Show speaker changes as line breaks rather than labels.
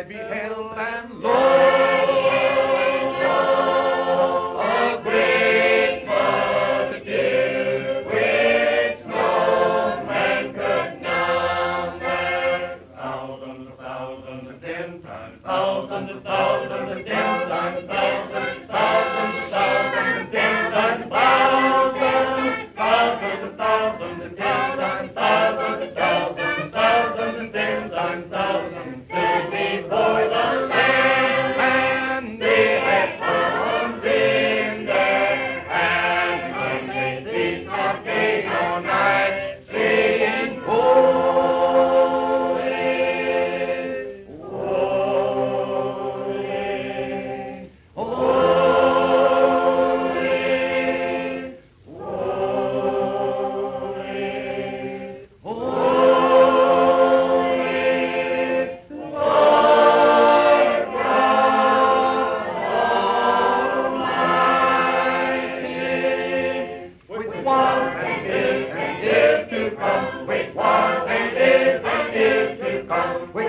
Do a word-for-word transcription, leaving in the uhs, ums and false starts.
be held and low. A great multitude which no man could number. Thousands and thousands and ten times, thousands and thousands and ten times, thousands, thousands and thousands and ten times, thousands, thousands and thousands and ten times, thousands and thousands and thousands and ten times, thousands stood before the Lamb, and they had palms in their hands when they ceased not day nor night, saying, Holy, holy, holy, holy, holy, Lord God Almighty. Which was and is and is to come, which was and is and is to come, which